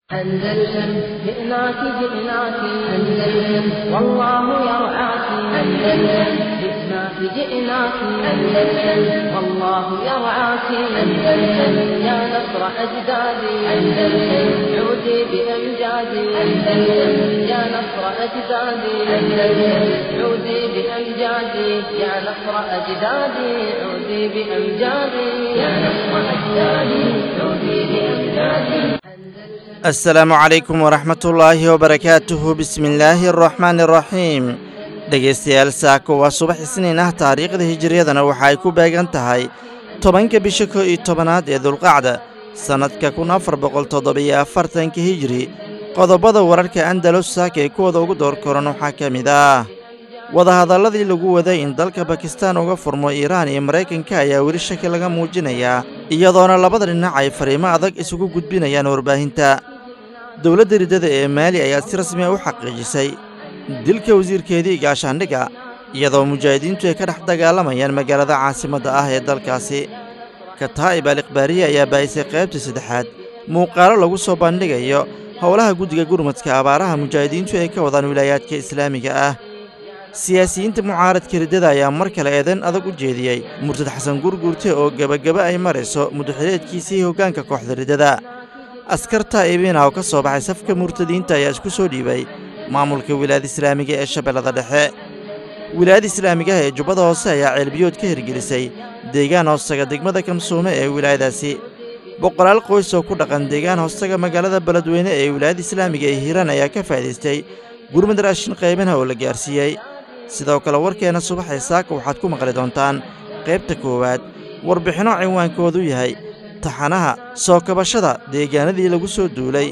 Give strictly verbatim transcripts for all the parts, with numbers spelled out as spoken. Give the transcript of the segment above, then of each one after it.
أندلسن جئناك جئناك أندلسن والله يرعاك أندلسن جئناك جئناك أندلسن والله يرعاك أندلسن يا نصر أجدادي أندلسن عودي بأمجادي أندلسن يا نصر أجدادي أندلسن عودي بأمجادي يا نصر أجدادي عودي بأمجادي يا نصر أجدادي عودي بأمجادي. السلام عليكم ورحمة الله وبركاته. بسم الله الرحمن الرحيم. dhegeystayaal saako waa subax isniin ah taariikhda hijriyadana waxa ay ku beegan tahay tobanka bisha koo iyo tobanaad ee dulqacda sannadka kun afar boqol toddobiyo afartanka hijri. qodobada wararka andalus saaka ee kuwada ugu door koran waxaa ka mid ah wadahadalladii lagu waday in dalka bakistaan uga furmo iiraan iyo maraykanka ayaa weli shaki laga muujinayaa iyadoona labada dhinac ay fariimo adag isugu gudbinayaan warbaahinta. dowladda riddada ee maali ayaa si rasmi ah u xaqiijisay dilka wasiirkeedii gaashaandhigga iyadoo mujaahidiintu ay ka dhex dagaalamayaan magaalada caasimadda ah ee dalkaasi. kataa'ib al-ikhbaariye ayaa baa'isay qaybta saddexaad muuqaalo lagu soo bandhigayo howlaha guddiga gurmadka abaaraha mujaahidiintu ay ka wadaan wilaayaadka islaamiga ah. siyaasiyiinta mucaaradka riddada ayaa mar kale eedayn adag u jeediyey murtad xasan gurguurte oo gebageba ay marayso muddaxileedkiisii hoggaanka kooxda riddada. askarta iibina oo ka soo baxay safka murtadiinta ayaa isku soo dhiibay maamulka wilaayada islaamiga ee shabeellada dhexe. wilaayada islaamiga ah ee jubbada hoose ayaa ceelbiyood ka hirgelisay deegaan hoostaga degmada kamsuume ee wilaayadaasi. boqolaal qoys oo ku dhaqan deegaan hoostaga magaalada beledweyne ee wilaayada islaamiga ee hiiraan ayaa ka faa'iidaystay gurmad raashin qaybinaha oo la gaarsiiyey. sidoo kale warkeenna subaxee saaka waxaad ku maqli doontaan qaybta koowaad warbixinno cinwaankoodu yahay taxanaha soo kabashada deegaanadii lagu soo duulay.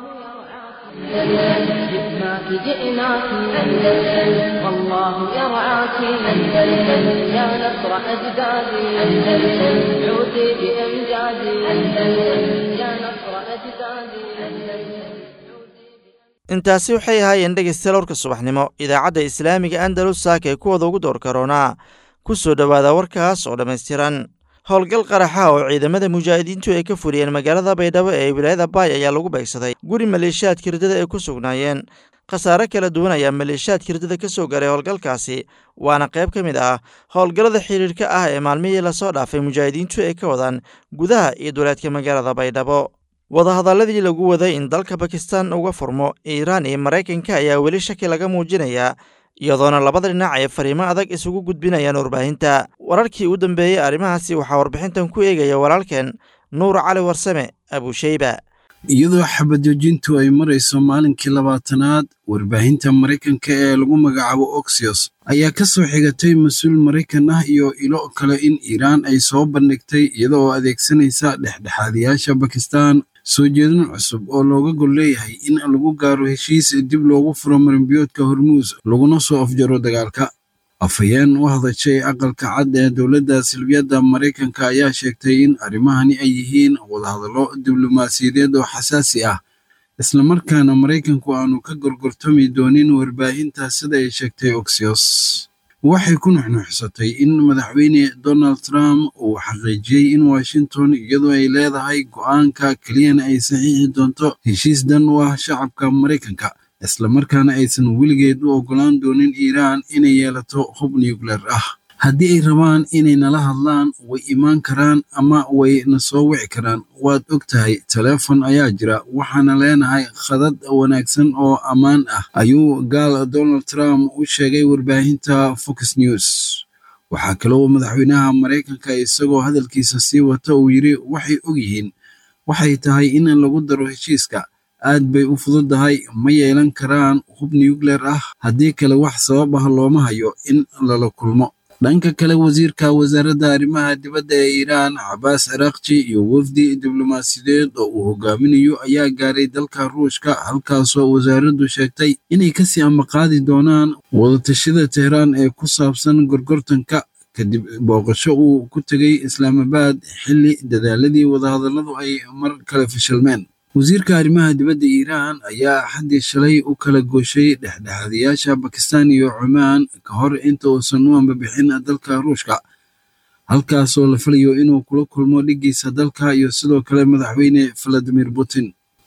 جئناك أندلسن والله يرعاك أندلسن يا نصر أجدادي أندلسن عودي بأمجادي أندلسن يا نصر أجدادي أندلسن. intaasi waxay ahaayeen dhegaystayaal warka subaxnimo idaacadda islaamiga andalus saaka ee kuwada ugu door karoonaa ku soo dhowaada warkaas oo dhammaystiran. howlgal qaraxa oo ciidamada mujaahidiintu ay ka furiyeen magaalada baydhabo ee wilaayada baay ayaa lagu beegsaday guri maleeshiyaadka riddada ay ku sugnaayeen. khasaare kala duwan ayaa maleeshiyaadka riddada ka soo garay howlgalkaasi waana qayb ka mid ah howlgallada xiriirka ah ee maalmihii lasoo dhaafay mujaahidiintu ay ka wadaan gudaha iyo duleedka magaalada baydhabo. wadahadalladii lagu waday in dalka bakistaan uga furmo iiraan iyo maraykanka ayaa weli shaki laga muujinayaa iyadoona labada dhinac ay fariimo adag isugu gudbinayaan warbaahinta. wararkii u dambeeyey arrimahaasi waxaa warbixintan ku eegaya walaalkeen nuur cali warsame abuushayba. iyadoo xabadjoojintu ay marayso maalinkii labaatanaad warbaahinta maraykanka ee lagu magacaabo oxios ayaa ka soo xigatay mas-uul maraykan ah iyo ilo kale in iiraan ay soo bandhigtay iyada oo adeegsanaysa dhexdhexaadiyaasha bakistaan soo jeedin cusub oo looga gol leeyahay in lagu gaaro heshiis dib loogu furo marinbiyoodka hormuus laguna soo afjaro dagaalka. afhayeen u hadashay aqalka cad ee dowladda silbiyadda maraykanka ayaa sheegtay in arrimahani ay yihiin wadahadallo diblomaasiyadeed oo xasaasi ah islamarkaana maraykanku aanu ka gorgortami doonin warbaahinta sida ay sheegtay oxios. waxay ku nuxnuuxsatay in madaxweyne donald trump uu xaqiijiyey in washington iyadoo ay leedahay go'aanka keliyana ay saxiixi doonto heshiis dan u ah shacabka maraykanka islamarkaana aysan weligeed u oggolaan doonin iiraan inay yeelato hub nuclear ah. haddii ay rabaan inay nala hadlaan way imaan karaan ama way na soo wici karaan. waad og tahay teleefon ayaa jira waxaana leenahay khadad wanaagsan oo ammaan ah ayuu gaal donald trump u sheegay warbaahinta fox news. waxaa kaloo madaxweynaha maraykanka isagoo hadalkiisa sii wata uu yidhi waxay og yihiin waxay tahay in lagu daro heshiiska aad bay u fududahay ma yeelan karaan hub nuclear ah haddii kale wax sabab ah looma hayo in lala kulmo. dhanka kale wasiirka wasaaradda arrimaha dibadda ee iiraan cabaas ciraaqji iyo wafdi diblomaasiyadeed oo uu hogaaminayo ayaa gaaray dalka ruushka halkaasoo wasaaraddu sheegtay inay kasii ambaqaadi doonaan wadatashada tehraan ee ku saabsan gorgortanka kadib booqasho uu ku tegay islaamabaad xilli dadaaladii wadahadalladu ay mar kale fashilmeen. wasiirka arrimaha dibadda iiraan ayaa xaddii shalay u kala gooshay dhexdhexaadiyaasha bakistaan iyo cumaan ka hor inta uusan u ambabixin dalka ruushka halkaasoo la filayo inuu kula kulmo dhiggiisa dalka iyo sidoo kale madaxweyne valadimir putin.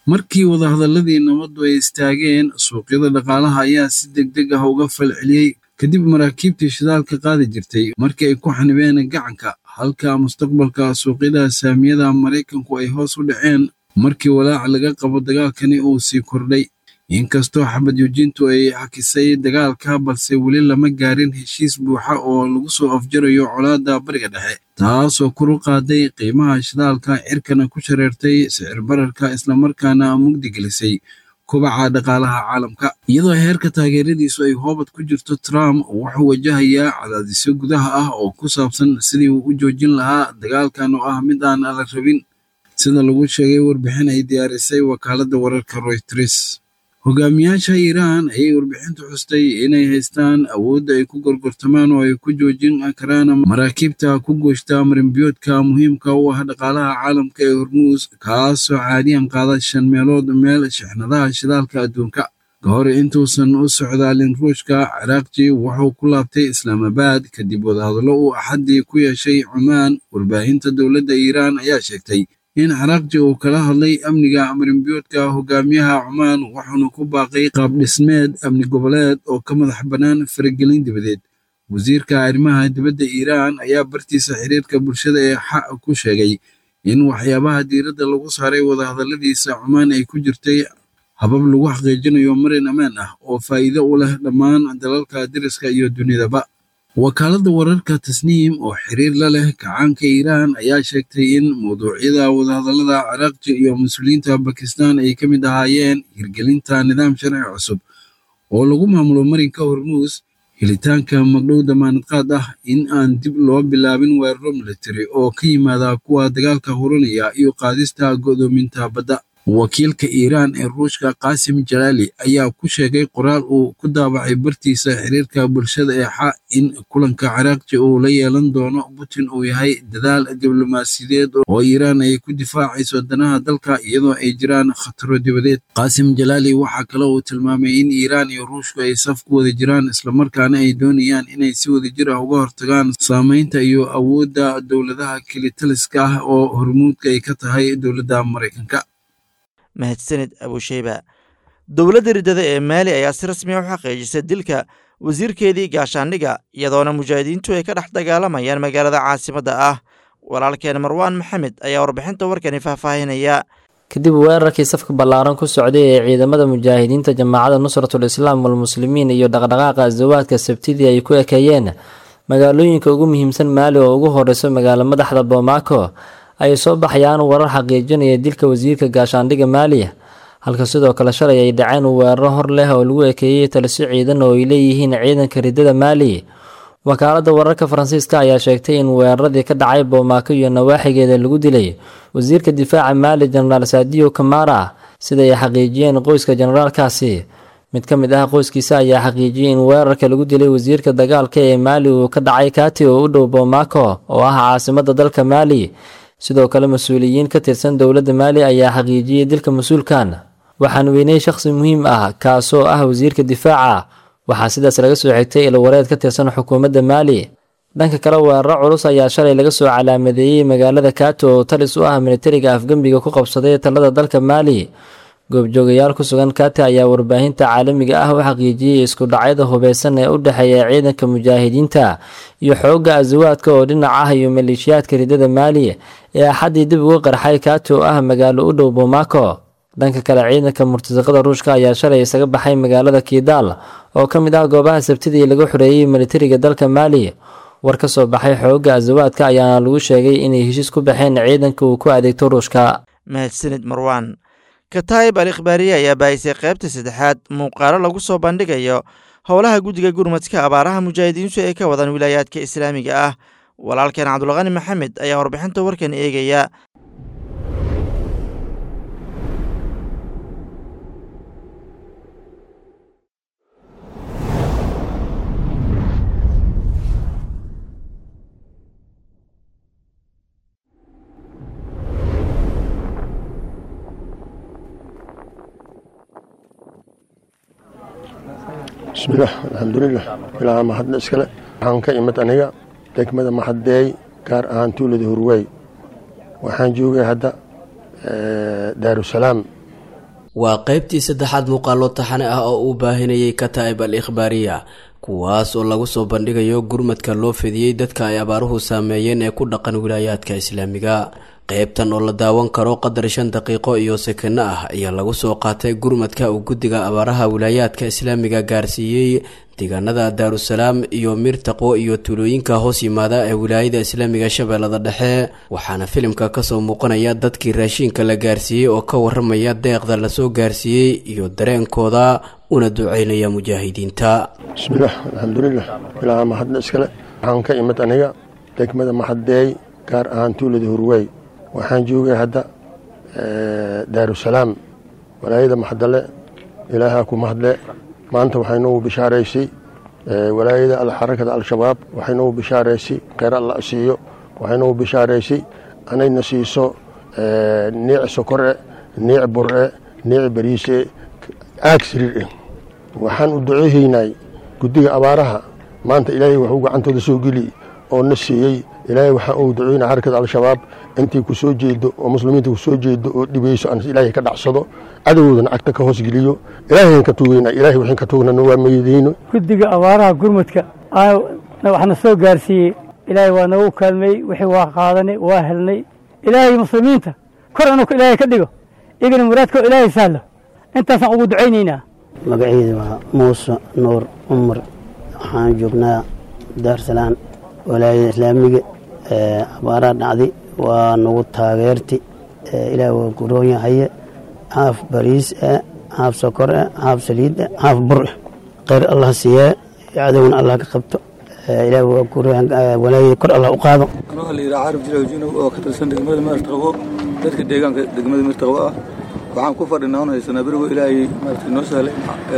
markii wadahadalladii nabaddu ay istaageen suuqyada dhaqaalaha ayaa si degdeg ah uga falceliyey kadib maraakiibtii shidaalka qaadi jirtay markii ay ku xanibeen gacanka halka mustaqbalka suuqyada saamiyada Maraykanku ay hoos u dhaceen markii walaac laga qabo dagaalkani uu sii kordhay inkastoo xabad joojintu ay hakisay dagaalka balse weli lama gaarin heshiis buuxa oo lagu soo afjarayo colaadda bariga dhexe taasoo kor u qaaday qiimaha shidaalka cirkana ku shareertay sicir bararka islamarkaana mugdi gelisay kobaca dhaqaalaha caalamka iyadoo heerka taageeradiisu ay hoobad ku jirto Trump wuxuu wajahayaa cadaadisyo gudaha ah oo ku saabsan sidii uu u joojin lahaa dagaalkan oo ah mid aan la rabin sida lagu sheegay warbixin ay diyaarisay wakaaladda wararka Reuters hogaamiyaasha Iiraan ayay warbixintu xustay inay haystaan awoodda ay ku gorgortamaan oo ay ku joojin karaan maraakiibta ku gooshta marinbiyoodka muhiimka u ah dhaqaalaha caalamka ee Hormuz kaasoo caadiyan qaada shan meelood meel shixnadaha shidaalka adduunka kahor intuusan u socdaalin Ruushka Ciraaqji wuxuu ku laabtay Islaamabad kadib wadahadallo uu Axaddii ku yeeshay Cumaan warbaahinta dowladda Iiraan ayaa sheegtay in Ciraaqji uu kala hadlay amniga marinbiyoodka hogaamiyaha Cumaan wuxuuna ku baaqay qaab dhismeed amni goboleed oo ka madax bannaan faragelin dibadeed wasiirka arrimaha dibadda Iiraan ayaa bartiisa xiriirka bulshada ee xaq ku sheegay in waxyaabaha diiradda lagu saaray wadahadalladiisa Cumaan ay ku jirtay habab lagu xaqiijinayo marin ammaan ah oo faa'iido u leh dhammaan dalalka deriska iyo dunidaba wakaaladda wararka Tasniim oo xiriir la leh kacaanka Iiraan ayaa sheegtay in mowduucyada wadahadallada Ciraaqji iyo mas'uuliyiinta Bakistaan ay ka mid ahaayeen hirgelinta nidaam sharci cusub oo lagu maamulo marinka Hormuz helitaanka magdhow damaanad qaad ah in aan dib loo bilaabin weeraro militari oo ka yimaada kuwa dagaalka hurinaya iyo qaadista go'doominta badda wakiilka Iiraan ee Ruushka Qaasim Jalaali ayaa ku sheegay qoraal uu ku daabacay bartiisa xiriirka bulshada ee xa in kulanka Ciraaqji uu la yeelan doono Putin uu yahay dadaal diblomaasiyadeed oo Iiraan ay ku difaacayso danaha dalka iyadoo ay jiraan khataro dibadeed Qaasim Jalaali waxa kale oo uu tilmaamay in Iiraan iyo Ruushku ay saf ku wada jiraan islamarkaana ay doonayaan inay si wadajir ah uga hortagaan saameynta iyo awoodda dowladaha kilitaliska ah oo hormuudka ay ka tahay dowladda Maraykanka mahadsanid abushayba dowladda riddada ee Maali ayaa si rasmi ah u xaqiijisay dilka wasiirkeedii gaashaandhiga iyadoona mujaahidiintu ay ka dhex dagaalamayaan magaalada caasimadda ah walaalkeen Marwaan Maxamed ayaa warbixinta warkani faahfaahinaya kadib weerarkii safka ballaaran ku socday ee ciidamada mujaahidiinta jamaacada Nusratul Islaam wal Muslimiin iyo dhaqdhaqaaqa zawaadka Sabtidii ay ku ekeeyeen magaalooyinka ugu muhiimsan Maali oo ugu horeysa magaalo madaxda Bamako ay soo baxayaan warar xaqiijinaya dilka wasiirka gaashaandhiga Maali halka sidoo kale shalay ay dhaceen weeraro hor leh oo lagu ekeeyay taliso ciidan oo ay leeyihiin ciidanka riddada Maali wakaaladda wararka Faransiiska ayaa sheegtay in weeraradii ka dhacay Bamako iyo nawaaxigeeda lagu dilay wasiirka difaaca Maali General Sadio Kamara sida ay xaqiijiyeen qoyska generaalkaasi mid ka mid ah qoyskiisa ayaa xaqiijiyay in weerarka lagu dilay wasiirka dagaalka ee Maali uu ka dhacay Kati oo u dhow Bamako oo ah caasimadda dalka Maali sidoo kale mas'uuliyiin ka tirsan dowladda Maali ayaa xaqiijiyay dilka mas'uulkan waxaan weynay shakhsi muhiim ah kaasoo ah wasiirka difaaca waxaa sidaas laga soo xigtay ilo wareed ka tirsan xukuumadda Maali dhanka kale weeraro culus ayaa shalay laga soo calaamadeeyay magaalada Kati oo talis u ah militariga afgambiga ku qabsaday talada dalka Maali goobjoogayaal ku sugan Kati ayaa warbaahinta caalamiga ah u xaqiijiyay isku dhacyada hubeysan ee u dhaxeeya ciidanka mujaahidiinta iyo xoogga azwaadka oo dhinac ah iyo maleeshiyaadka riddada Maali ee Axaddii dib uga qarxay Kati oo ah magaalo u dhow Bamako dhanka kale ciidanka murtasaqada Ruushka ayaa shalay isaga baxay magaalada Kidal oo ka mid ah goobaha Sabtidii lagu xoreeyay militariga dalka Maali war ka soo baxay xoogga azwaadka ayaa lagu sheegay inay heshiis ku baxeen ciidanka uu ku adeegto Ruushka mahadsanid Marwaan Kataib al-Ikhbaariye ayaa baahisay qaybta saddexaad muuqaalo lagu soo bandhigayo howlaha guddiga gurmadka abaaraha mujaahidiintu ee ka wadan wilaayaadka islaamiga ah walaalkeen Cabdulqani Maxamed ayaa warbixinta warkan eegaya بسم الله الحمد لله إلى ما حد نسكله عن كلمة أنيقا دكمة ما حد داي كار عن تولد هروي وحن جوجي هذا دار السلام waa qaybtii saddexaad muuqaalo taxane ah oo uu baahinayay Kataib al-Ikhbaariya kuwaas oo lagu soo bandhigayo gurmadka loo fidiyay dadka ay abaaruhu saameeyeen ee ku dhaqan wilaayaadka islaamiga. qaybtan oo la daawan karo qadar shan daqiiqo iyo sekano ah ayaa lagu soo qaatay gurmadka uu guddiga abaaraha wilaayaadka islaamiga gaarsiiyey deegaanada Daarusalaam iyo Mirtaqo iyo tuulooyinka hoos yimaada ee wilaayada islaamiga Shabeellada Dhexe. waxaana filimka ka soo muuqanaya dadkii raashinka la gaarsiiyey oo ka waramaya deeqda la soo gaarsiiyey iyo dareenkooda una duceynaya mujaahidiinta. bismillaah alxamdulillaah ilaaha mahad iskale. waxaan ka imid aniga degmada Maxadeey gaar ahaan tuulada Hurwey. waxaan joogay hadda Daarusalaam walaayada Maxdale. ilaaha ku mahadle. maanta waxay noo bishaaraysay walaayada al-xarakada al-shabaab waxay noo bishaaraysay khayr Allah siiyo. waxay noo bishaaraysay anayna siiso niic sokore niic burre niic bariise aag siriir. waxaan u duceeynay guddiga abaaraha maanta ilaahay wuxuu gacantooda soo geli oo na siiyey. ilaahay waxaan u duceeynaa xarakada al-shabaab intii ku soo jeedo oo muslimiinta ku soo jeedo oo dhibayso aan ilaahay ka dhacsado cadowdana agta ka hoos geliyo. ilaahay ka tuugayna ilaahay waxaan ka tuugnaa waa meeydeeno. guddiga abaaraha gurmadka waxna soo gaarsiiyey ilaahay waa nagu kaalmay wixii waa qaadanay waa helnay. ilaahay muslimiinta kor anuu ilaahay ka dhigo igana muraadka ilaahay sahlo intaasaan ugu duceynaynaa. magacayda waa muuse nuur umar. waxaan joognaa Daarusalaam walaayada islaamiga. abaaraha dhacday waa nagu taageerti. ilaahay waa guroon yahay. haaf bariis ah haaf sokor ah haaf saliid ah haaf bur ah. khayr Allah siiye cadowna Allah ka qabto. ilaahay waa guroon walaayada kor Allah u qaado. anoo la yiraahdo Arab Jiroojino oo ka tirsan degmada Mirtaqo dadka deegaanka degmada Mirtaqo ah. waxaan ku fadhinaa oo haysanaa barigo ilaahay markii noo sahlay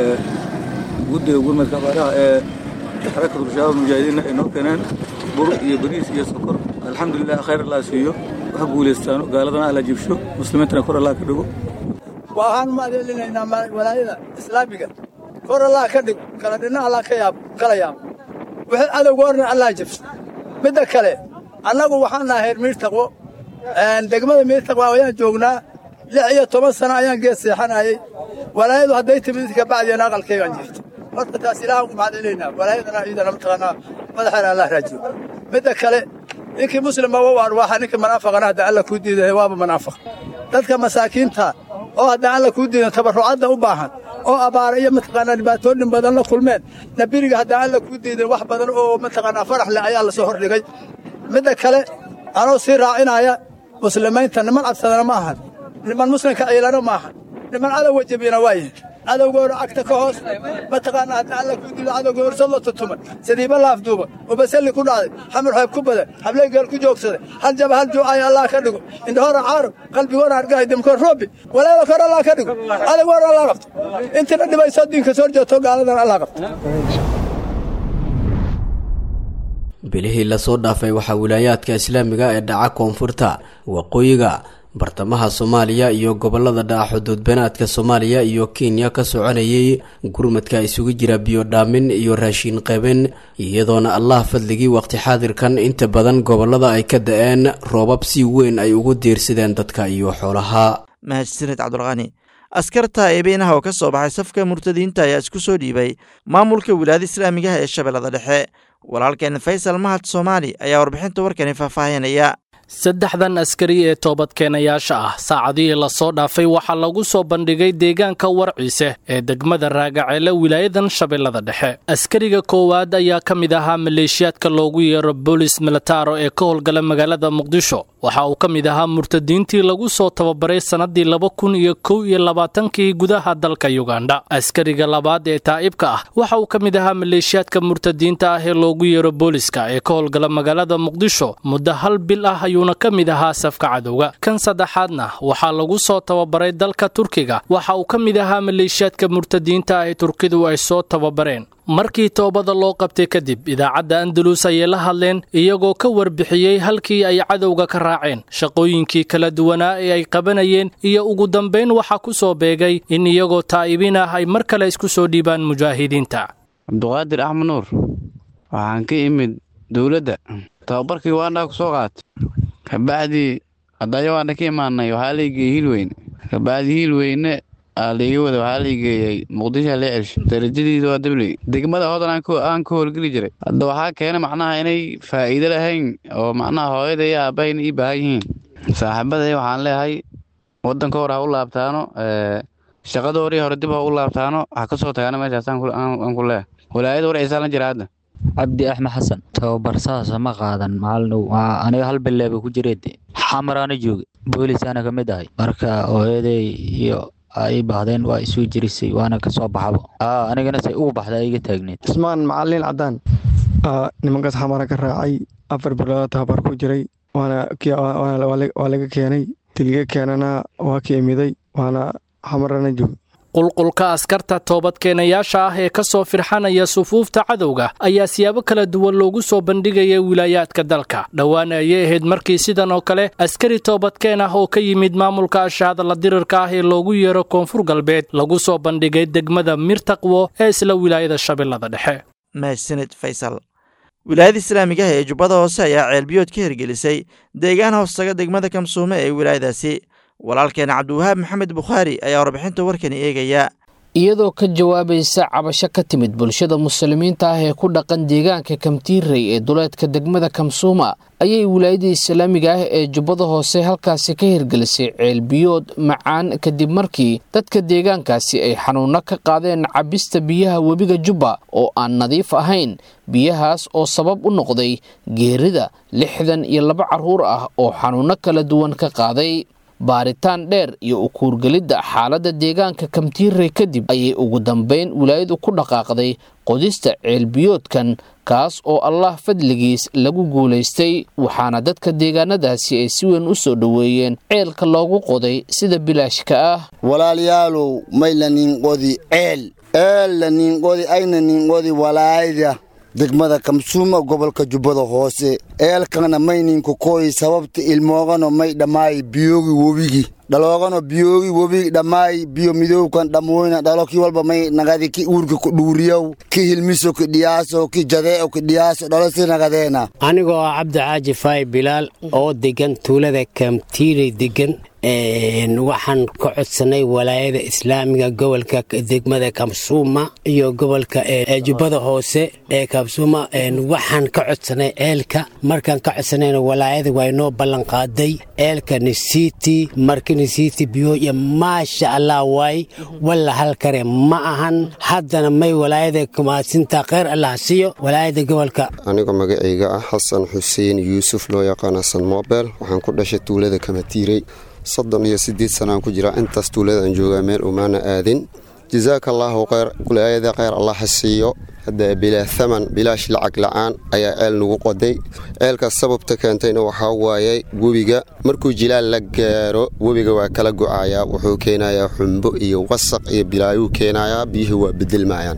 guddiga gurmadka abaaraha ee xarakada al-shabaab mujaahidiinna ay noo keeneen bur iyo bariis iyo sokor. alxamdulillaah khayr Allah siiyo. waxa guuleystaan gaaladana alla jibsho muslimiintana kor Allah ka dhigo. waxaan maadeynaynaa walaayada islaamiga kor Allah ka dhigo kala dhina Allah ka yaab kala yaab wixii cadowgoorna Allah jibsho. midda kale annagu waxaan nahay Mirtaqo degmada Mirtaqo ayaan joognaa lix iyo toban sano ayaan gees seexanayay. walaayadu hadday timid ka bacdina aqalkaygaan jirto. horta taas ilaahay ku maadeynaynaa walaayadana ciidana mataqaanaa madaxana Allah raajiyo. midda kale ninkii muslima waa arwaaxa ninkii munaafiqana hadda alla ku diiday waaba munaafiq. dadka masaakiinta oo hadda alla ku diiday tabarrucada u baahan oo abaar iyo mataqaanaa dhibaatooyin badan la kulmeen nabiriga hadda alla ku diiday wax badan oo mataqaanaa farax leh ayaa la soo hordhigay. midda kale anoo sii raacinaya muslimiinta niman cabsadana ma ahan niman muslimka ciilana ma ahan niman cadow wajibina waaye cadowgoor agta ka hoos mataqaanaa hadda alla ku diiday cadowgoor soo tutuma sidiiba laafduuba oo basali ku dhacday xamar hayb ku badan hablay geel ku joogsaday hal jab hal juu ay Allah ka dhigo indhoora caarab qalbigoona argay dimkoor roobi walaalo kor Allah ka dhigo cadowgoor Allah qabto inta dhibayso diinka soo jeeto gaaladan Allah qabto. bilihii la soo dhaafay waxa wilaayaadka islaamiga ee dhaca koonfurta waqooyiga bartamaha Soomaaliya iyo gobolada dhaca xuduud beenaadka Soomaaliya iyo Kenya ka soconayay gurmadka isugu jira biyo dhaamin iyo raashin qaybin iyadoona Allah fadligii waqti xaadirkan inta badan gobolada ay ka da'een roobab si weyn ay ugu diirsadeen dadka iyo xoolaha. mahadsanid Cabdulqani. askarta eebeynaha oo ka soo baxay safka murtadiinta ayaa isku soo dhiibay maamulka wilaayada islaamiga ee Shabeellada Dhexe. walaalkeen Faysal Mahad Soomaali ayaa warbixinta warkani faahfaahinaya. saddexdan askari ee toobadkeenayaasha ah saacadihii la soo dhaafay waxaa lagu soo bandhigay deegaanka Warciise ee degmada Raagaceele wilaayadan Shabeellada Dhexe. askariga koowaad ayaa ka mid ahaa maleeshiyaadka loogu yeero Boolice Militaro ee ka howlgala magaalada Muqdisho. waxa uu ka mid ahaa murtadiintii lagu soo tababaray sanadii laba kun iyo kow iyo labaatankii gudaha dalka Uganda. askariga labaad ee taa'ibka ah waxa uu ka mid ahaa maleeshiyaadka murtadiinta ah ee loogu yeero Booliska ee ka howlgala magaalada Muqdisho muddo hal bil ah ayuuna ka mid ahaa safka cadowga. kan saddexaadna waxaa lagu soo tababaray dalka Turkiga. waxa uu ka mid ahaa maleeshiyaadka murtadiinta ah ee Turkidu ay soo tababareen. markii toobada loo qabtay kadib idaacadda Andalus ayay la hadleen iyagoo ka warbixiyay halkii ay cadowga ka raaceen shaqooyinkii kala duwanaa ee ay qabanayeen iyo ugu dambeyn waxa ku soo beegay in iyagoo taa'ibin ah ay mar kale isku soo dhiibaan mujaahidiinta. Cabduqaadir Axmed Nuur waxaan ka imid dawladda tababarkii waana ku soo qaatay kabacdi adayo waana ka imaanay waxa la geeyay Hiilweyne kabacdi Hiilweyne liiga wada waxaa liigeeyey muqdisho la celsho darajadiidu waa dabley degmada hodan aan ka howlgeli jiray hadda waxaa keena macnaha inay faa'iido lahayn oo macnaha hooyada iyo aabahayna ii baahan yihiin saaxiibaday waxaan leeyahay waddanka hore ha u laabtaano shaqadoodii hore dib ha u laabtaano ha ka soo tagaana meeshaas aan ku leeyahay walaayada warciisaan la jira hadda cabdi axmed xasan tababar saasa ma qaadan maalin aniga hal bileeba ku jireed xamaraana jooga boolisaana ka mid ahay marka hooyaday iyo ay baahdeen waa isu jirisay waana ka soo baxaba anigana say ugu baxda iga taagneed cusmaan macalin cadaan nimankaas xamara ka raacay afar bilood tababar ku jiray waana waa laga keenay tiliga keenana waa ka imiday waana xamarana jooga qulqulka askarta toobadkeenayaasha ah ee ka soo firxanaya sufuufta cadowga ayaa siyaabo kala duwan loogu soo bandhigaya wilaayaadka dalka dhowaan ayay ahayd markii sidan oo kale askari toobadkeen ah oo ka yimid maamulka ashahadala dirirka ah ee loogu yeero koonfur galbeed lagu soo bandhigay degmada mirtaqwo ee isla wilaayada shabeellada dhexe mahadsanid faysal wilaayada islaamiga ah ee jubbada hoose ayaa ceelbiyood ka hirgelisay deegaan hoostaga degmada kamsuume ee wilaayadaasi walaalkeena cabdiwahaab maxamed bukhaari ayaa warbixinta warkani eegaya iyadoo ka jawaabaysa cabasho ka timid bulshada muslimiinta ah ee ku dhaqan deegaanka kamtiirey ee duleedka degmada kamsuuma ayay wilaayada islaamiga ah ee jubbada hoose halkaasi ka hirgelisay ceelbiyood macaan kadib markii dadka deegaankaasi ay xanuuno ka qaadeen cabista biyaha webiga jubba oo aan nadiif ahayn biyahaas oo sabab u noqday geerida lixdan iyo laba carruur ah oo xanuuno kala duwan ka qaaday baaritaan dheer iyo u kuurgelidda xaaladda deegaanka kamtiirey kadib ayay ugu dambayn wilaayadu ku dhaqaaqday qodista ceelbiyoodkan kaas oo allah fadligiis lagu guulaystay waxaana dadka deegaanadaasi ay si weyn u soo dhoweeyeen ceelka loogu qoday sida bilaashka ah walaalayaalow may la ninqodi ceel eel la ninqodi ayna ninqodi walaayada degmada kamsuuma gobolka jubbada hoose eelkana may ninku kooyi sababta ilmoogano may dhammaay biyoogi webigi dhaloogano biyoogi webigi dhammaay biyo midowkan dhammoyna dhalokii walba may nagadi ki uurka ku dhuuriyow ki hilmiso ki dhiyaaso ki jadeeco ki dhiyaaso dhalosi nagadeena anigoo ah cabdi caaji faay bilaal oo degan tuulada kamtiirey degan waxaan ka codsanay walaayada islaamiga gobolka degmada kamsuuma iyo gobolka jubbada hoose ee kamsuuma waxaan ka codsanay ceelka markaan ka codsanayna walaayada waa inoo ballan qaaday ceelka nisiti marka nisiti biyo iyo maasha allah waay walla hal kare ma ahan haddana may walaayada kumaasinta kheyr allah siiyo walaayada gobolka anigoo magacayga ah xasan xuseen yuusuf loo yaqaan xasan moobel waxaan ku dhashay tuulada kamatiirey soddon iyo siddeed sanaan ku jira intaas tuulada aan joogaa meel umaana aadin jazaaka allaahu kheyr wilaayada kheyr allah ha siiyo hadda bilaa thaman bilaash lacag la'aan ayaa ceel nagu qoday ceelkaas sababta keentayna waxaa waayay webiga markuu jilaal la gaaro webiga waa kala go'ayaa wuxuu keenayaa xumbo iyo wasaq iyo bilaayuu keenayaa biyuhu waa bedelmayaan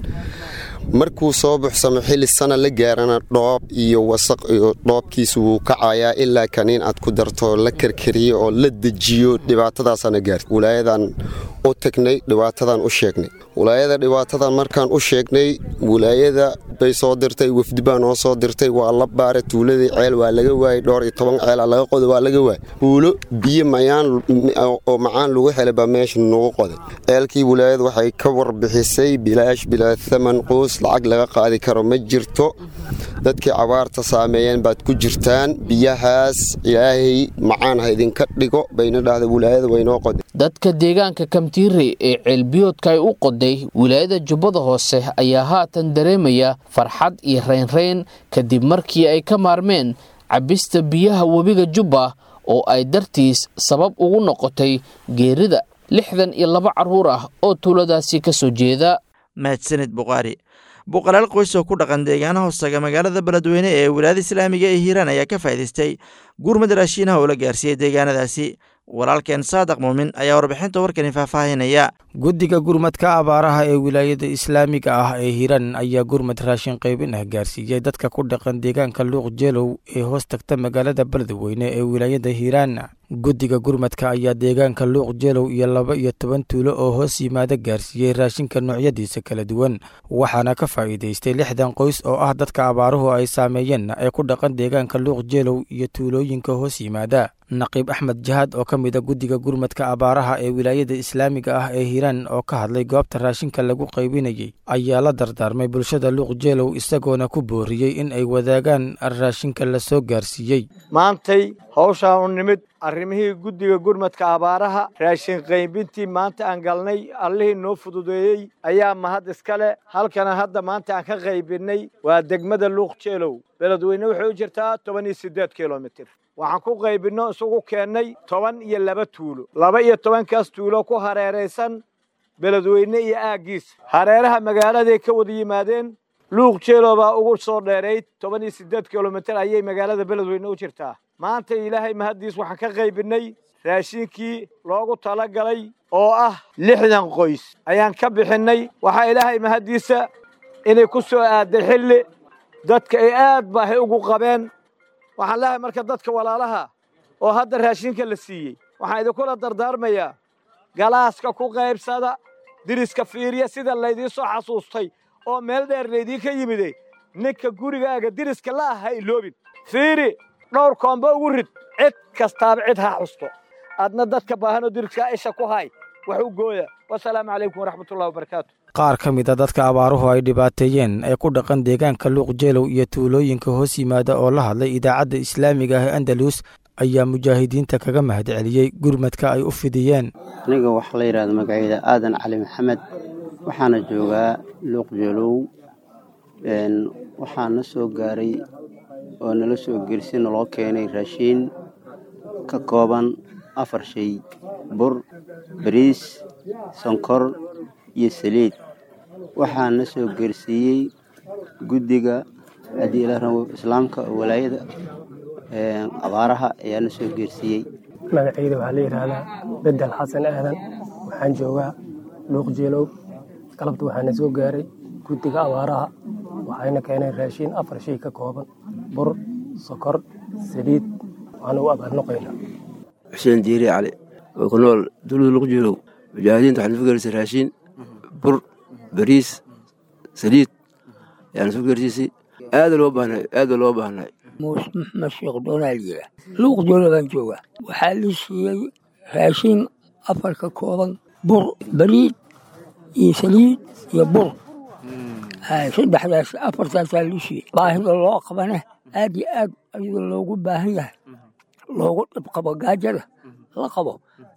markuu soo buxsamo xilli sana la gaarana dhoob iyo wasaq iyo dhoobkiisa wuu kacayaa ilaa kaniin aad ku darto la karkariyo oo la dejiyo dhibaatadaasana gaarta walaayadan u tagnay dhibaatadan u sheegnay walaayada dhibaatadan markaan u sheegnay walaayada bay soo dirtay wafdi baa noo soo dirtay waa la baaray tuuladii ceel waa laga waayay dhowr iyo toban ceel laga qodo waa laga waayay huulo biyo mayaan oo macaan lagu helay baa meesha nagu qoday ceelkii walaayada waxay ka warbixisay bilaash bilaa thaman qoys lacag laga qaadi karo ma jirto dadkii abaarta saameeyeen baad ku jirtaan biyahaas ilaahay macaan ha idinka dhigo bayna dhahday walaayada waynoo qoday dadka deegaanka kamtiirey ee ceelbiyoodka ay u qoday wilaayada jubbada hoose ayaa haatan dareemaya farxad iyo reynreyn kadib markii ay ka maarmeen cabista biyaha webiga jubba oo ay dartiis sabab ugu noqotay geerida lixdan iyo laba carruur ah oo tuuladaasi ka soo jeeda mahadsanid bukhaari boqolaal qoys oo ku dhaqan deegaana hoostaga magaalada beledweyne ee wilaayada islaamiga ee hiiraan ayaa ka faa'iidaystay gurmad raashiinaha oo la gaarsiiyey deegaanadaasi walaalkeen saadaq muumin ayaa warbixinta warkani faahfaahinaya guddiga gurmadka abaaraha ee wilaayada islaamiga ah ee hiiraan ayaa gurmad raashin qaybin ah gaarsiiyey dadka ku dhaqan deegaanka luuq jeelow ee hoos tagta magaalada beledweyne ee wilaayada hiiraan guddiga gurmadka ayaa deegaanka luuq jeelow iyo laba iyo toban tuulo oo hoos yimaada gaarsiiyey raashinka noocyadiisa kala duwan waxaana ka faa'iidaystay lixdan qoys oo ah dadka abaaruhu ay saameeyeen ee ku dhaqan deegaanka luuq jeelow iyo tuulooyinka hoos yimaada naqiib axmed jahaad oo ka mid a guddiga gurmadka abaaraha ee wilaayada islaamiga ah ee hiiraan oo ka hadlay goobta raashinka lagu qaybinayey ayaa la dardaarmay bulshada luuq jeelow isagoona ku booriyey in ay wadaagaan raashinka la soo gaarsiiyey maantay hawshaan u nimid arrimihii guddiga gurmadka abaaraha raashin qaybintii maanta aan galnay allihii noo fududeeyey ayaa mahad iskale halkana hadda maanta aan ka qaybinnay waa degmada luuq jeelow beledweyne waxay u jirtaa toban iyo siddeed kilomitir waxaan ku qaybinno isugu keennay toban iyo laba tuulo laba iyo tobankaas tuulo ku hareeraysan beledweyne iyo aaggiisa hareeraha magaaladay ka wada yimaadeen luuq jeelow baa ugu soo dheerayd toban iyo siddeed kilomitir ayay magaalada beledweyne u jirtaa maanta ilaahay mahaddiis waxaan ka qaybinnay raashinkii loogu talagalay oo ah lixdan qoys ayaan ka bixinnay waxaa ilaahay mahaddiisa inay ku soo aaday xilli dadka ay aad baahay ugu qabeen waxaan leehay marka dadka walaalaha oo hadda raashinka la siiyey waxaan idinkula dardaarmayaa galaaska ku qaybsada diriska fiiriya sida laydiin soo xasuustay oo meel dheer laydiinka yimide ninka gurigaaga diriska la ah ha iloobin fiiri dhowr koomba ugu rid cid kastaaba cid ha xusto adna dadka baahanoo diriskaa isha ku hay wax u gooya wasalaamu calaykum waraxmatullahi wabarakaatu qaar ka mid a dadka abaaruhu ay dhibaateeyeen ee ku dhaqan deegaanka luuq jeelow iyo tuulooyinka hoos yimaada oo la hadlay idaacadda islaamiga ah ee andalus ayaa mujaahidiinta kaga mahad celiyey gurmadka ay u fidiyeen aniga waxaa la yidhahda magacayda aadan cali maxamed waxaana joogaa luuq jeelow waxaana soo gaaray oo nala soo gelsi naloo keenay raashiin ka kooban afar shay bur bariis sonkor iyo saliid waxaana soo geersiiyey guddiga haddii ila rabo islaamka oo walaayada abaaraha ayaana soo geersiiyey magacayda waxaa la yidhaahdaa bedel xasan aadan waxaan joogaa luuq jeelow galabta waxaana soo gaaray guddiga abaaraha waxayna keeneen raashiin afar shay ka kooban bur sokor saliid waxaana u abaarnoqaynaa xuseen diiri cali oo ku nool dulada luuq jeelow mujaahidiinta waxaana soo geerisay raashiin bur bariis saliid ayaana soo geersiisay aada loo baahnay aada loo baahnay muuse maxmed sheekh doonaal yira luuq jeelow baan joogaa waxaa la siiyey raashiin afar ka kooban bur bariid iyo saliid iyo bur saddexdaas afartaasaa la siiyey baahida loo qabana aad iyo aad ayadoo loogu baahan yahay loogu dhibqabo gaajada la qabo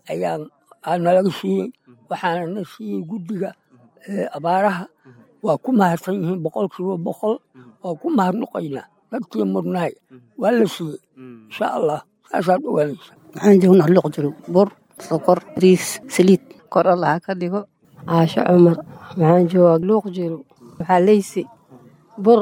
ayaa nalaga siiyey waxaana na siiyey guddiga abaaraha waa ku mahadsan yihiin boqol kiiba boqol waa ku mahadnoqaynaa dadkii mudnaay waa la siiyey insha allah saasaad ogaanaysa waxaan joognaa luuq jeelow bur sokor bariis saliid kor allaha ka dhigo caasho cumar waxaan joogaa luuq jeelow waxaa leysi bur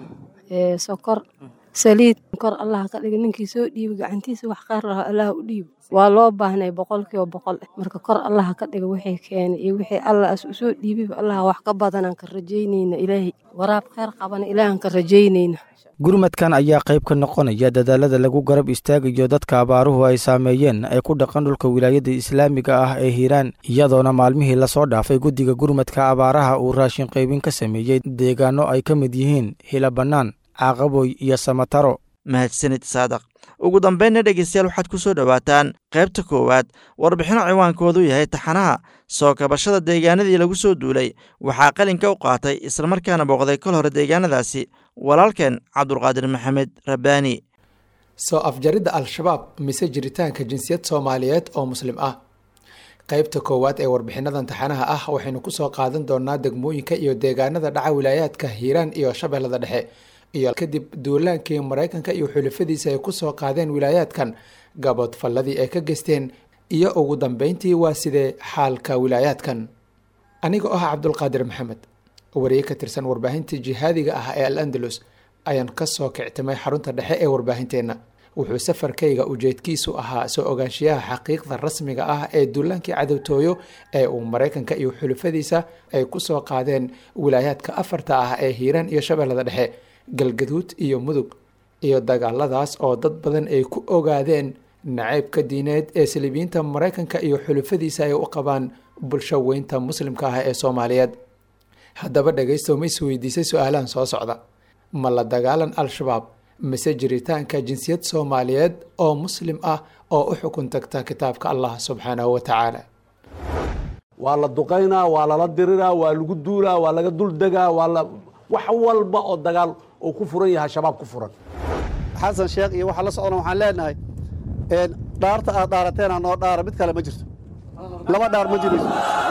sokor saliid kor allaha ka dhigo ninkii soo dhiibi gacantiisa wax qaar laha allaha u dhiibo waa loo baahnay boqolkiiba boqol marka kor allaha ka dhigo wixii keenay iyo wixii allah as u soo dhiibiba allaha wax ka badanaan ka rajaynayna ilaahay waraab kheyr qabana ilaahan ka rajaynayna gurmadkan ayaa qayb ka noqonaya dadaalada lagu garab istaagayo dadka abaaruhu ay saameeyeen ee ku dhaqan dhulka wilaayada islaamiga ah ee hiiraan iyadoona maalmihii lasoo dhaafay guddiga gurmadka abaaraha uu raashin qaybin ka sameeyey deegaano ay ka mid yihiin hila bannaan caaqaboy iyo samataro mahadsanid saadaq ugu dambaynna dhegeystayaal waxaad ku soo dhowaataan qaybta koowaad warbixino ciwaankoodu yahay taxanaha soo kabashada deegaanadii lagu soo duulay waxaa qalinka u qaatay islamarkaana booqday kol hore deegaanadaasi walaalkeen cabdulqaadir maxamed rabbaani soo afjaridda al-shabaab mise jiritaanka jinsiyad soomaaliyeed oo muslim ah qaybta koowaad ee warbixinadan taxanaha ah waxaynu kusoo qaadan doonaa degmooyinka iyo deegaanada dhaca wilaayaadka hiiraan iyo shabeellada dhexe iyo kadib duulaankii maraykanka iyo xulafadiisa ay kusoo qaadeen wilaayaadkan gabood falladii ay ka geysteen iyo ugu dambeyntii waa sidee xaalka wilaayaadkan aniga oo ah cabdulqaadir maxamed wariye ka tirsan warbaahinta jihaadiga ah ee al andalus ayaan kasoo kictimay xarunta dhexe ee warbaahinteena wuxuu safarkayga ujeedkiisu ahaa soo ogaanshiyaha xaqiiqda rasmiga ah ee duulaankii cadowtooyo ee uu maraykanka iyo xulafadiisa ay kusoo qaadeen wilaayaadka afarta ah ee hiiraan iyo shabeellada dhexe galgaduud iyo mudug iyo dagaaladaas oo dad badan ay ku ogaadeen nacaybka diineed ee saliibiyiinta maraykanka iyo xulufadiisa ay u qabaan bulsho weynta muslimka ah ee soomaaliyeed. haddaba dhegaystow ma isweydiisay su-aalahan soo socda: ma la dagaalan al-shabaab mise jiritaanka jinsiyad soomaaliyeed oo muslim ah oo u xukun tagta kitaabka allah subxaanahu wa tacaala? waa la duqaynaa, waa lala diriraa, waa lagu duulaa, waa laga duldegaa, waa la wax walba oo dagaal oo ku furan yahay shabaab ku furan. xasan sheekh iyo waxa la socona waxaan leenahay dhaarta aad dhaarateen noo dhaara, mid kale ma jirto, laba dhaar ma jirayso.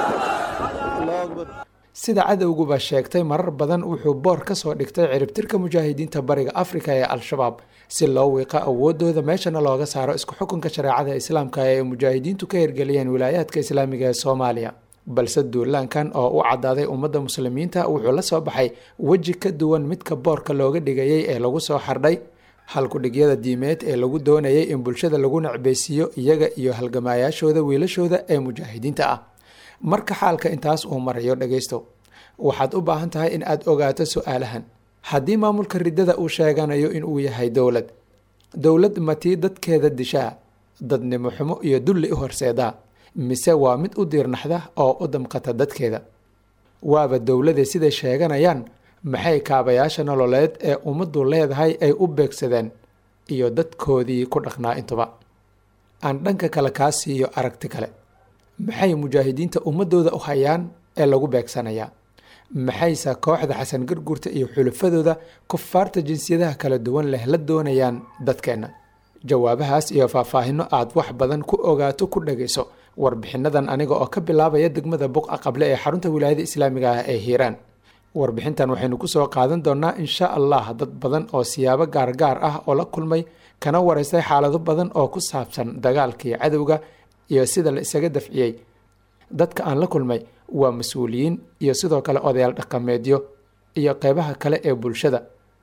sida cadowguba sheegtay marar badan wuxuu boor ka soo dhigtay ciribtirka mujaahidiinta bariga afrika ee al-shabaab si loo wiiqo awoodooda meeshana looga saaro isku xukunka shareecada islaamka ee mujaahidiintu ka hirgeliyeen wilaayaadka islaamiga ee soomaaliya. balse duulaankan oo u cadaaday ummadda muslimiinta wuxuu la soo baxay weji ka duwan midka boorka looga dhigayay ee lagu soo xardhay halkudhigyada diimeed ee lagu doonayay in bulshada lagu nacbaysiiyo iyaga iyo halgamaayaashooda wiilashooda ee mujaahidiinta ah. marka xaalka intaas uu marayo dhagaysto, waxaad u baahan tahay in aad ogaato su-aalahan: haddii maamulka riddada uu sheeganayo inuu yahay dowlad, dowlad matii dadkeeda dishaa, dadnimo xumo iyo dulli u horseedaa, mise waa mid u diirnaxda oo u damqata dadkeeda? waaba dowlade siday sheeganayaan, maxay kaabayaasha nololeed ee ummaddu leedahay ay u beegsadeen iyo dadkoodii ku dhaqnaa intuba? aan dhanka kale kaa siiyo aragti kale: maxay mujaahidiinta ummadooda u hayaan ee lagu beegsanayaa? maxayse kooxda xasan garguurta iyo xulufadooda kufaarta jinsiyadaha kala duwan leh la doonayaan dadkeenna? jawaabahaas iyo faahfaahino aad wax badan ku ogaato ku dhagayso warbixinadan aniga oo ka bilaabaya degmada buqa qable ee xarunta wilaayada islaamiga ah ee hiiraan. warbixintan waxaynu kusoo qaadan doonaa insha allah dad badan oo siyaabo gaargaar ah oo la kulmay kana waraystay xaalado badan oo ku saabsan dagaalkii cadowga iyo sida la isaga dafciyey. dadka aan la kulmay waa mas-uuliyiin iyo sidoo kale odayaal dhaqameedyo iyo qeybaha kale ee bulshada.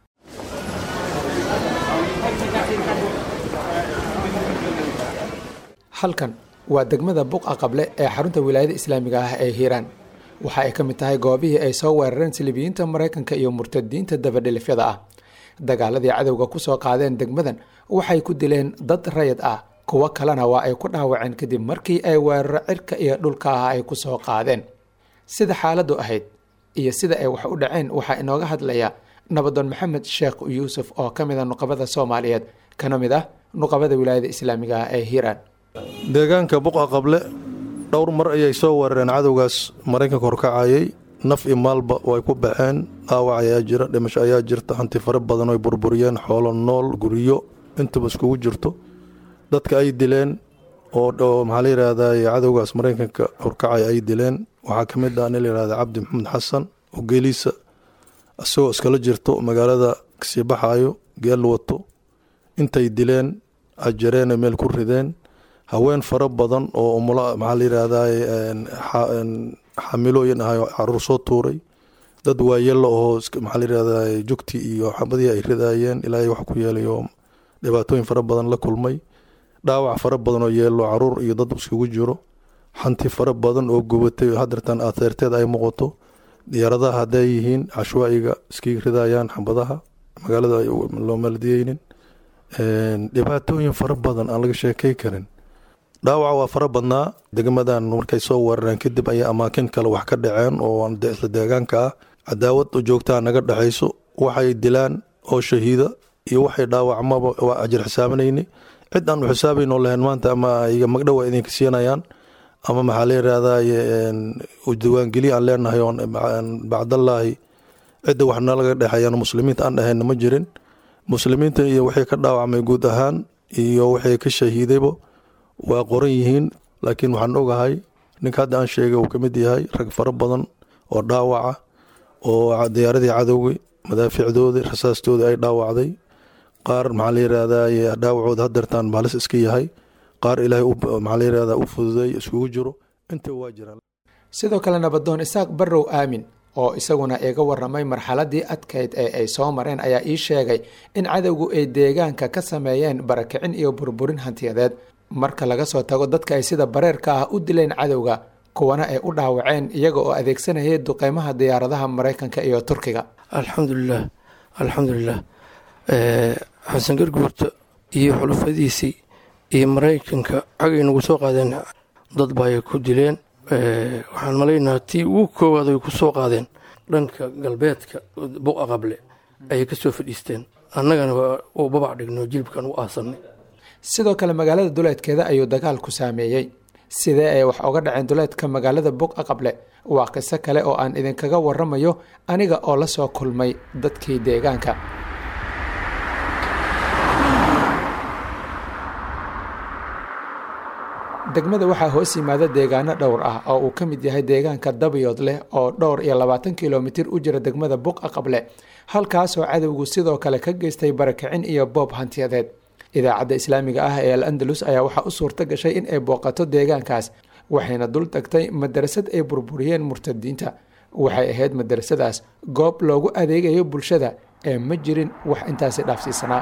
halkan waa degmada buqa qable ee xarunta wilaayada islaamiga ah ee hiiraan. waxa ay ka mid tahay goobihii ay soo weerareen saliibiyiinta maraykanka iyo murtadiinta dabadhilifyada ah. dagaaladii cadowga ku soo qaadeen degmadan waxay ku dileen dad rayid ah, kuwo kalena waa ay ku dhaawaceen kadib markii ay weeraro cirka iyo dhulka ah ay ku soo qaadeen. sida xaaladdu ahayd iyo sida ay wax u dhaceen waxaa inooga hadlaya nabadoon maxamed sheekh yuusuf oo ka mid a nuqabada soomaaliyeed kana mid ah nuqabada wilaayada islaamiga ah ee hiiraan. deegaanka buqa qable dhowr mar ayay soo weerareen cadowgaas maraykanka horkacayay. naf iyo maalba way ku baxeen, dhaawac ayaa jira, dhimasho ayaa jirta, hanti fara badan oy burburiyeen, xoolo nool, guryo intaba iskugu jirto. dadka ay dileen oo maxaa la yidhaahdaa cadowgaas maraykanka horkacay ay dileen waxaa ka mid ah nin la yidhahda cabdi maxamed xasan oo geeliisa isagoo iskala jirto magaalada kasii baxaayo geel wato. intay dileen ajareen meel ku rideen. haween fara badan oo umula maxaa la yidhaahdaa xamilooyin ahay oo caruur soo tuuray. dad waayelo oo maxaa la yidhahdaa jugti iyo xabadii ay ridaayeen ilaahay wax ku yeelayo dhibaatooyin fara badan la kulmay. dhaawac fara badan oo yeelo caruur iyo dad iskugu jiro. hanti fara badan oo gubatay hadeertan aateerteed ay muuqato. diyaaradaha hadday yihiin cashwaa'iga iskiga ridayaan xabadaha magaalada loo maldiyeynin. dhibaatooyin fara badan aan laga sheekay karin. dhaawaca waa fara badnaa. degmadan markay soo weerareen kadib ayay amaakin kale wax ka dhaceen oo isla deegaanka ah. cadaawad u joogtaa naga dhexayso. waxay dilaan oo shahiida iyo waxay dhaawacmaba waa ajir xisaabanayni. cid aan u xisaabayn oo lahayn maanta ama iga magdhowa idinka siinayaan ama maxaa la yidhaahdaa u diiwaangeliya aan leenahay oon bacdallaahi cidda wax nalaga dhexeeyaan muslimiinta aan dhahayna ma jirin. muslimiinta iyo wixii ka dhaawacmay guud ahaan iyo wixii ka shahiidayba waa qoran yihiin. laakiin waxaan ogahay ninka hadda aan sheegay uu ka mid yahay rag fara badan oo dhaawaca oo diyaaradii cadowga madaafiicdoodii rasaastoodii ay dhaawacday. qaar maxaa la yidhaahdaa dhaawacooda hadeertaan baalis iska yahay. qaar ilaahay maxaa la yidhahdaa u fududay iskugu jiro. inta waa jiraan. sidoo kale nabadoon isaaq barrow aamin oo isaguna iga waramay marxaladii adkayd ee ay soo mareen ayaa ii sheegay in cadowgu ay deegaanka ka sameeyeen barakicin iyo burburin hantiyadeed marka laga soo tago dadka ay sida bareerka ah u dileen cadowga, kuwana ay u dhaawaceen iyaga oo adeegsanayay duqeymaha diyaaradaha maraykanka iyo turkiga. alxamdulilah alxamdulilah xasan garguurta iyo xulufadiisii iyo maraykanka xaggay nagu soo qaadeen dad ba ay ku dileen waxaan malaynahaa tii ugu koowaad ay ku soo qaadeen dhanka galbeedka buqa qable ayay ka soo fadhiisteen annagana uu babac dhigno jilbkan u aasanay sidoo kale magaalada duleedkeeda ayuu dagaalku saameeyey sidee ay wax oga dhaceen duleedka magaalada buqa qable waa qiso kale oo aan idinkaga waramayo aniga oo la soo kulmay dadkii deegaanka degmada waxaa hoos yimaada deegaano dhowr ah oo uu ka mid yahay deegaanka dabayood leh oo dhowr iyo labaatan kilomitir u jira degmada buqa qable halkaasoo cadowgu sidoo kale ka geystay barakicin iyo boob hantiyadeed idaacadda islaamiga ah ee al andalus ayaa waxaa u suurta gashay in ay booqato deegaankaas waxayna dul tagtay madarasad ay burburiyeen murtadiinta waxay ahayd madarasadaas goob loogu adeegayo bulshada ee ma jirin wax intaasi dhaafsiisanaa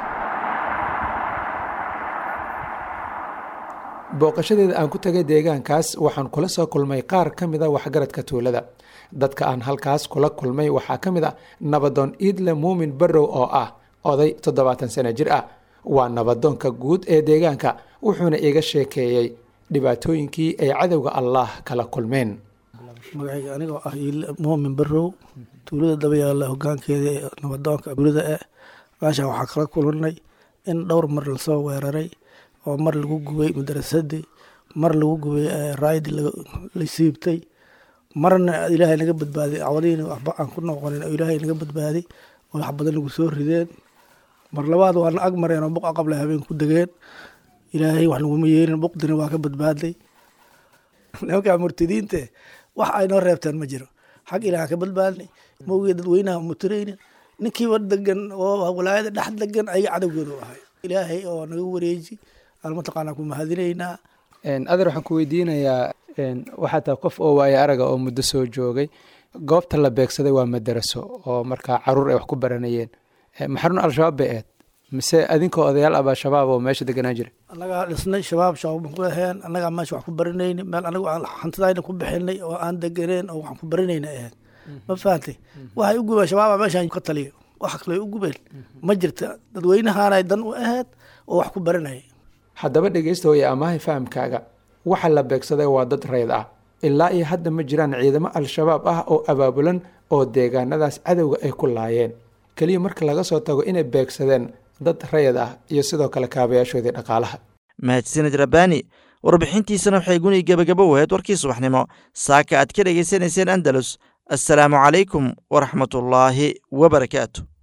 booqashadeeda aan ku tagay deegaankaas waxaan kula soo kulmay qaar ka mid a waxgaradka tuulada dadka aan halkaas kula kulmay waxaa ka mid a nabadoon iidle muumin barrow oo ah oday toddobaatan sano jir ah waa nabadoonka guud ee deegaanka wuxuuna iga sheekeeyey dhibaatooyinkii ay cadowga allaah kala kulmeen magacayga anigoo ah muumin barrow tuulada dabayaalla hogaankeeda ee nabadoonka tuulada eh meeshaan waxaa kala kulannay in dhowr mar lasoo weeraray oo mar lagu gubay madarasadii mar lagu gubay raayadii la siibtay marna ilaahay naga badbaaday cawadiina waxba aan ku noqonin oo ilaahay naga badbaaday oo wax badan lagu soo rideen mar labaad waana ag mareen oo buqa qable habeen ku degeen ilaahay wax naguma yeelin buqdina waa ka badbaaday nimankaa murtadiinte wax ay noo reebteen ma jiro xag ilaah ka badbaadnay mawgii dadweynaha mutiraynin ninkiiba degan oo walaayada dhex degan ayaga cadowgooda u ahay ilaahay oo naga wareeji aan mataqaanaa ku mahadinaynaa adeer waxaan ku weydiinayaa waxaa tahay qof oo waayo araga oo muddo soo joogay goobta la beegsaday waa madaraso oo markaa caruur ay wax ku baranayeen maxarun al-shabaab bay ahayd mise adinkoo odayaal abaa shabaab oo meesha deganaa jira annagaa dhisnay shabaab shabaab ku aheen annagaa meesha wax ku baranayni meel anagu aan hantidayna ku bixinay oo aan deganeen oo waxaan ku baranayna ahayd ma fahantay waxay u gubeen shabaaba meeshaan ka taliyo wax kale u gubeen ma jirta dadweynahaanay dan u ahayd oo wax ku baranayay haddaba dhegeysta hooye amaahay fahamkaaga waxa la beegsaday waa dad reyd ah ilaa iyo hadda ma jiraan ciidamo al-shabaab ah oo abaabulan oo deegaanadaas cadowga ay ku laayeen keliya marka laga soo tago inay beegsadeen dad rayad ah iyo sidoo kale kaabayaashoodii dhaqaalaha mahadsanid rabbaani warbixintiisana waxay guni gebagabo waheed warkii subaxnimo saaka aad ka dhegaysanayseen andalus assalaamu calaykum waraxmatullaahi wabarakaatu